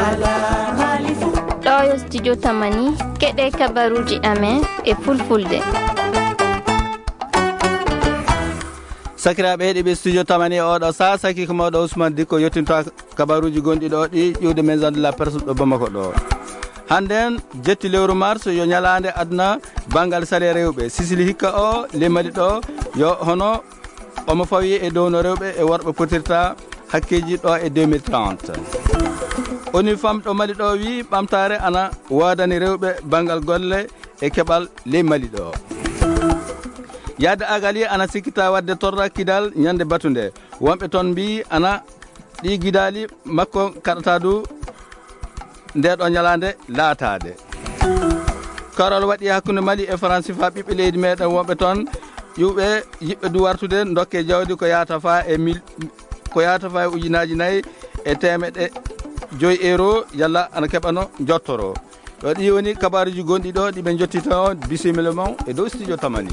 ɗo yo studio tamani keɗe kabaruji amen e fulfulde. sakiraɓe heeɗiɓe studio tamani oɗo sa saki ko mawɗo Ousmane Dicko yettinta kabaruji gonɗi ɗo ɗi ƴiwde maison de la presse ɗo Bamako ɗo. Handen jetti lewru mars yo ñalande aduna bangal sale rewɓe sisili hikka o lemali ɗo yo hono omo fawi e dow no rewɓe e worɓe potirta hakkeji ɗo e 2030. ONU Femmes ɗo Mali ɗo wi ɓamtare ana wodani rewɓe bangal golle e keɓal ley Mali ɗo. Yadde agali ana sikkita wadde torra kidal ñande batunde wonɓe toon mbi ana ɗi guidali makko kaɗata du nde ɗo ñalande laatade. Karol waɗi hakkude Mali e France fa ɓiɓɓe leydi meɗen wonɓe toon ƴuɓe yiɓɓe du wartude dokke jawdi ko yata fa e ujunaji 4 e temeɗe 5 euro yalla ana keɓano jottoro. ɗo ɗi woni kabaruji gonɗi ɗo ɗiɓe jottita on bisimilla mon e dow studio tamani.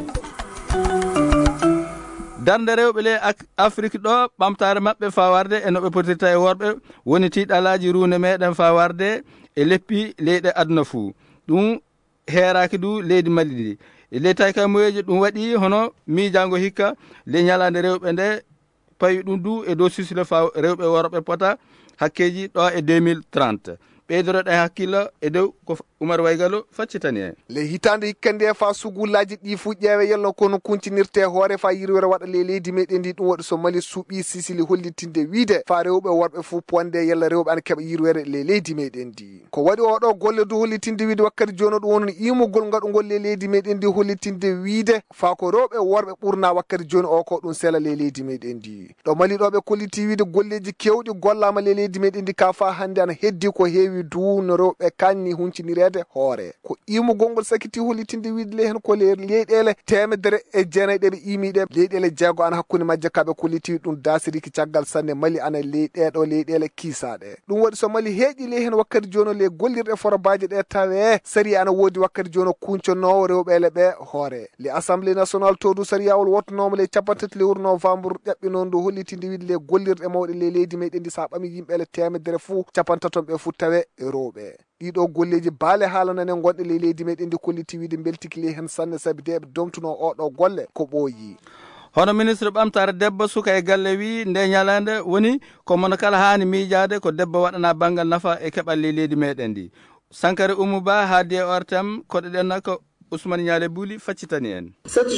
Darde rewɓe le Afrique ɗo ɓamtare maɓɓe fawarde e noɓe potirta e worɓe woni tiɗalaji runde meɗen fawarde e leppi leyɗe aduna fuu. ɗum heeraki du leydi Mali ɗi e ley taykamoyeji ɗum waɗi hono miijango hikka le ñalande rewɓe nde pawi ɗum du e dow sisile fa rewɓe worɓe pota hakkeji ɗo e 2030. ɓeydoroɗen hakkillo e dow ko Oumar Waygalo faccitani en. le hitande hikkande fa sugullaji ɗi fu ƴeewe yelno kono kuntinirte hoore fa yirwere waɗa le leydi meɗen ndi ɗum waɗi so Mali suuɓi sisili hollitinde wiide fa rewɓe worɓe fu ponde yella rewɓe ana keɓa yirwere le leydi meɗen ndi ko waɗi oɗo golle du hollitinde wiide wakkati joni ɗum woni imugol gaɗugol le leydi meɗen ndi hollitinde wiide fa ko rewɓe worɓe ɓurna wakkati joni o ko ɗum sela le leydi meɗen ndi ɗo Mali ɗo ɓe kolliti wiide golleji kewɗi gollama le leydi meɗen ndi ka fa hande ana heddi ko heewi du no rewɓe kanni huncinirede hoore ko imugol ngol sakiti hollitinde wiide le hen ko le leyɗele 109 ɗe ɓe imiɗe leyɗele jeego ana hakkude majje kaɓe kolliti ɗum dasiriki caggal sanne Mali ana leyɗeɗo leyɗele kiisaɗe ɗum waɗi so Mali heeƴi le hen wakkati joni le gollirɗe forobaji ɗe tawe sari ana woodi wakkati joni kunconowo rewɓele ɓe hoore le assemblée nationale to du sariyawol wottonomo le 30 lewru novembre ƴaɓɓi noon du hollitinde wiide le gollirɗe mawɗe le leydi meɗen ndi sa ɓami yimɓele 100 fu 50 ɓe fu tawe rewɓe ɗiɗo golleji baale haalananen gonɗe le leydi meɗen ndi kolliti wiide beltiki le hen sanne saabi de ɓe domtuno oɗo golle ko ɓooyi. Hono ministre ɓamtare debbo suka e galle wi nde ñalande woni ko mono kala hani miijade ko debbo waɗana bangal nafa e keɓal le leydi meɗen ndi. Sankare Oumou Ba haadi e ortam koɗo ɗen ko Ousmane Ñaale Buuli faccitani en.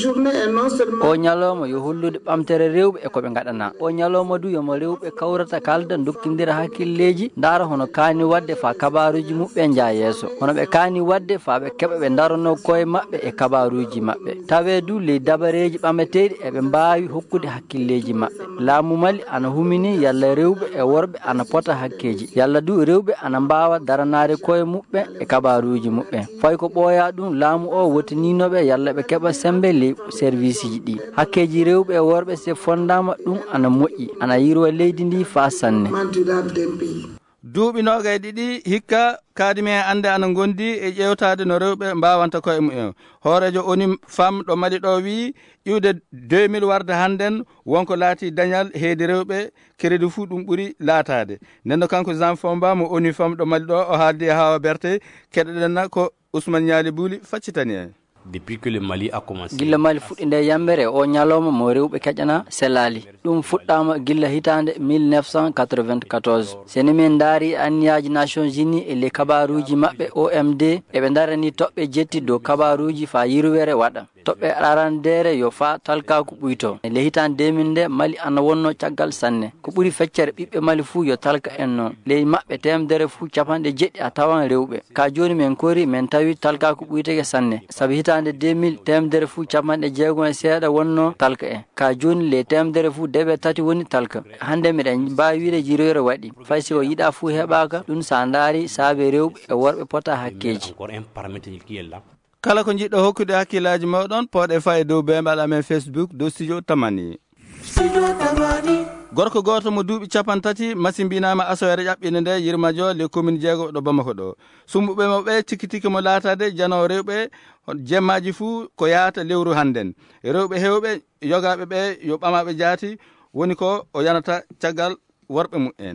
o ñalawma yo hollude ɓamtere rewɓe e koɓe gaɗana o ñalawma du yomo rewɓe kawrata kalda dokkidira hakkilleji daara hono kaani wadde fa kabaruji muɓɓe jaa yeeso hono ɓe kaani wadde fa ɓe keɓa ɓe darano koye maɓɓe e kabaruji maɓɓe tawe du ley dabareji ɓameteɗi eɓe mbawi hokkude hakkilleji maɓɓe laamu Mali ana humini yalla rewɓe e worɓe ana pota hakkeji yalla du rewɓe ana mbawa daranade koye muɓɓe e kabaruji muɓɓe fay ko ɓooya ɗum laamu o wotininoɓe yalla ɓe keɓa sembe ley service ji ɗi hakkeji rewɓe e worɓe se fondama ɗum ana moƴƴi ana yirwa leydi ndi fa sanne. duuɓi 22 hikka kadimi e ande ana gondi e ƴewtade no rewɓe mbawanta koye mumen hoorejo ONU Femmes ɗo Mali ɗo wi ƴiwde 2000 warde hannden wonko laati dañal heedi rewɓe crédit fuu ɗum ɓuri laatade nden no kanko Jean Fomba mo ONU Femmes ɗo Mali ɗo o haaldi e Hawa Berté keɗoɗenna ko Ousmane Ñaali Buuli faccitani en. Depuis que le Mali a commencé gilla Mali fuɗɗi nde yambere o ñalawma mo rewɓe keƴana selali ɗum fuɗɗama gilla hitande 1994 seni min daari anniyaji Nations Unies e le kabaruji maɓɓe OMD eɓe darani toɓɓe jetti dow kabaruji fa yirwere waɗa toɓɓe arandere yo fa talkaku ɓuyto e le hitande 2000 nde Mali ana wonno caggal sanne ko ɓuri feccere ɓiɓɓe Mali fuu yo talka en noon ley maɓɓe 100 fuu 90 a tawan rewɓe ka joni min kori min tawi talkaku ɓuyteke sanne saabi hitande 2000 100 fuu 60 e seeɗa wonno talka en ka joni le 100 fuu 3 woni talka hande miɗen mbawi wiide jirore waɗi fay si o yiɗa fuu heɓaka ɗum sa daari saabe rewɓe e worɓe pota hakkeji. kala ko jiɗɗo hokkude hakkillaji mawɗon poɗe fa e dow bembal amen Facebook dow studio tamani. gorko goto mo duuɓi 30 masimbinama asowere ƴaɓɓinde nde yirmajo le commune jeego ɗo Bamako ɗo sumbuɓe moɓe tikki mo laatade janowo rewɓe jemmaji fuu ko yaata lewru hannden rewɓe hewɓe yogaɓe ɓe yo ɓamaɓe jaati woni ko o yanata caggal worɓe mum en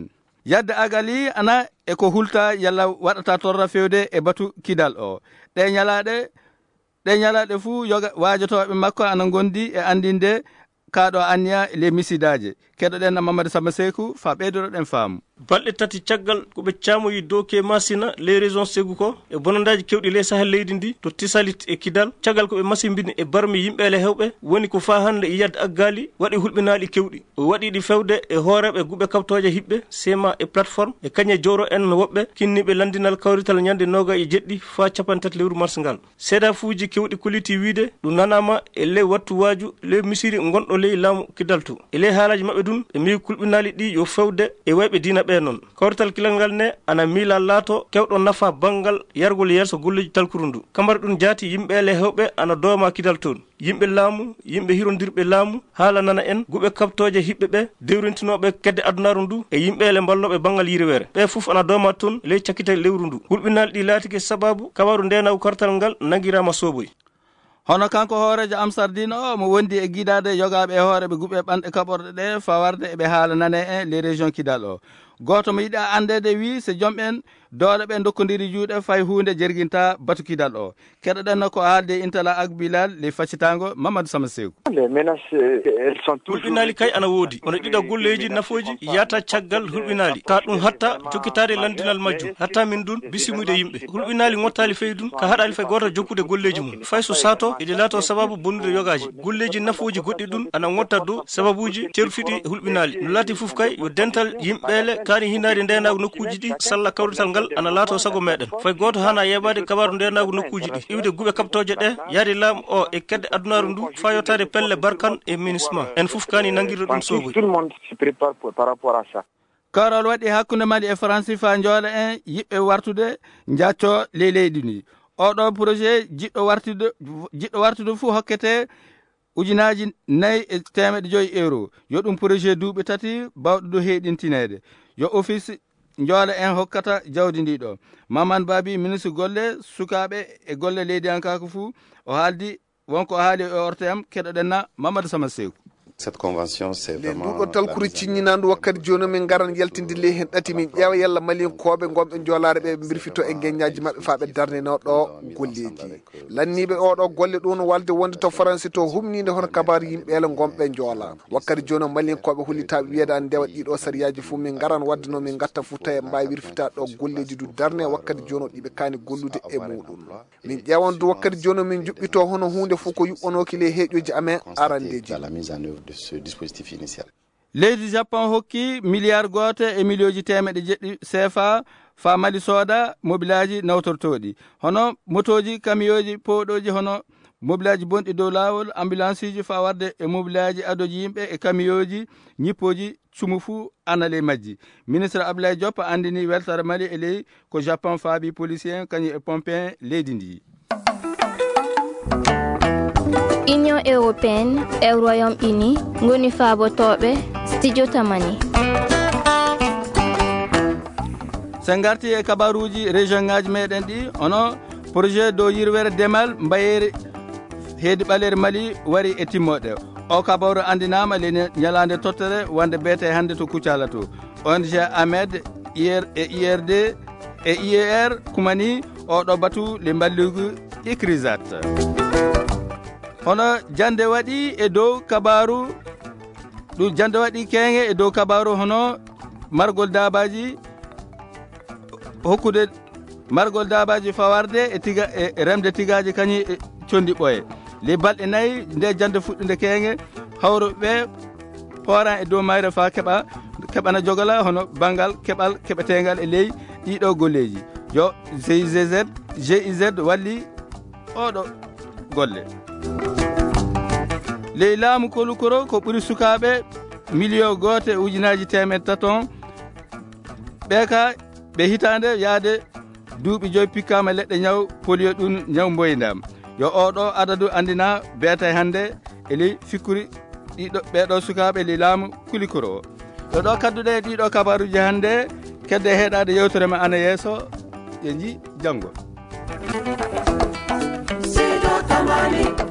yadde agali ana eko hulta yalla waɗata torra fewde e batu kidal o ɗe ñalaɗe fuu yoga wajotoɓe makko ana gondi e andinde kaɗo anniya les misidaje keɗoɗen Mamadou Samba Sékou fa ɓeydoroɗen faamu balɗe tati caggal ko ɓe camoyi doke masina les raisons Sékou ko e bonandaji kewɗi les sahel leydi ndi to tisalit e kidal caggal ko ɓe masimbini e barmi yimɓele hewɓe woni ko fa hande e yadde aggali waɗi hulɓinali kewɗi o waɗiɗi fewde e hooreɓe guɓe kabtoje hiɓɓe sema e plateforme e kañe joro en woɓɓe kinniɓe landinal kawrital ñande noga e jeɗɗi fa capantati lewru mars ngal seeda fuuji kewɗi koliti wiide ɗum nanama e ley wattu waju ley misiri gonɗo ley laamu kidal to e ley haalaji mabɓe ɗum ɓe mbi kulɓinali ɗi yo fewde e wayɓe dina ɓe noon kawrital kilal ngal ne ana miila laato kewɗo nafa banggal yargol yeeso golleji talkuru ndu kamara ɗum jaati yimɓele hewɓe ana dooma kidal toon yimɓe laamu yimɓe hirodirɓe laamu haala nana en guɓe kabtoje hiɓɓe ɓe dewrintinoɓe kedde adunaru ndu e yimɓele balloɓe banggal yiriwere ɓe foof ana dooma toon ley cakkite lewru ndu hulɓinali ɗi laatike sababu kabaru ndenaw kartal ngal nanguirama soboy hono kanko hoorejo Amsardine o mo wondi e guidade yogaɓe e hooreɓe guɓe ɓanɗe kaɓorɗe ɗe fawarde eɓe haala nane en les régions kidal o goto mo yiɗa andede wi so joomɓen doole ɓe dokkodiri juuɗe fay hunde jerguinta batu kidal o keɗoɗen ko haalde intala agbilal les faccitango Mamadou Samba Sékou hulɓinali kay ana woodi ono ɗiɗa golleji nafoji yata caggal hulɓinali ka ɗum hatta jokkitade landinal majjum hatta min dun bisimude yimɓe hulɓinali gottali fey dun ka haɗali fay goto jokkude golleji mum fay so sato eɗi laato sababu bonnude yogaji golleji nafoji goɗɗi ɗum ana gotta dow sababuji cerfiɗi hulɓinali no laati foof kay yo dental yimɓele kani hinade ndenago nokkuji ɗi salla kawrital ngal ana laato sago meɗen fay goto hana yeɓade kabaru ndenago nokkuji ɗi iwde guɓe kabtoje ɗe yaade laamu o e kedde adunaru ndu fa yottade pelle barkan e ministement en foof kani nanguirde ɗum soboy karol waɗi hakkude mali e Franci fa joola en yiɓɓe wartude jacco ley leydi ndi oɗo projet jiɗɗo wartude fuu hokkete ujunaji 400 yo ɗum projet duuɓi tati bawɗo do heɗintinede yo office joola en hokkata jawdi ndi ɗo Mamadou Babi ministre golle sukaɓe e golle leydi ankako fuu o haaldi wonko o haali e ortem keɗoɗenna Mamadou Samba Sékou cette convention c'est vraiment nduɗo talkuri cinñinandu wakkati joni min garan yaltinde ley hen ɗati min ƴeewa yalla malinkoɓe gomɓe joolare ɓe birfito e geññaji mabɓe fa ɓe darnino ɗo golleji lanniɓe oɗo golle ɗum walde wonde to Français to humnide hono kabaru yimɓele gomɓe joola wakkati joni malinkoɓe hullitaɓe wiyeda ndewa ɗiɗo sariyaji fuu min garan wadde no min gatta fuu tawi mbawi wirfita ɗo golleji du darne wakkati joni ɗiɓe kani gollude e muɗum min ƴewan du wakkati joni min juɓɓito hono hunde fuu ko yuɓɓanoki ley heeƴoji amen arandeji de ce dispositif initial. leydi Japon hokki milliard goto e milioji temeɗe jeɗɗi CFA fa Mali sooda mobilaji nawtortoɗi hono motoji kamioji powɗoji hono mobilaji bonɗi dow lawol ambulance ji fa warde e mobilaji adoji yimɓe e kamioji ñippoji cumu fuu ana ley majji ministre Abdoulaye Diop andini weltare Mali e ley ko Japon faabi policier kañum e pompin leydi ndi Union européenne e Royaume-Uni ngoni faabotoɓe studio tamani sen garti e kabaruji région ngaji meɗen ɗi ono projet dow yirwere demal mbayeri heedi ɓalere Mali wari e timmoɗe o kabaru andinama le ñalande tottere wonde beete hande to Kucala to ONG AMED IRD e IER kumani oɗo batu le mballugu ICRISAT hono jande waɗi e dow kabaru ɗum jande waɗi keŋe e dow kabaru hono margol dabaji hokkude margol dabaji fawarde e tiga e remde tigaji kañi e condi ɓoye le balɗe nayyi nde jande fuɗɗude keŋe hawruɓe hooran e dow mayre fa keɓana jogala hono banggal keɓal keɓetegal e ley ɗiɗo golleji yo GIZ walli oɗo golle ley laamu kolukoro ko ɓuri sukaɓe million goto e ujunaji temed taton ɓe ka ɓe hitande yaade duuɓi joyi pikkama leɗɗe ñaw polio ɗum ñaw boyndam yo oɗo adadu andina beetay hande e ley fikkuri ɗiɗo ɓeɗo sukaɓe ley laamu kulikoro o yo ɗo kadduɗe ɗiɗo kabaruji hande kedde heeɗade yewtere ma ana yeeso ƴe ji janggo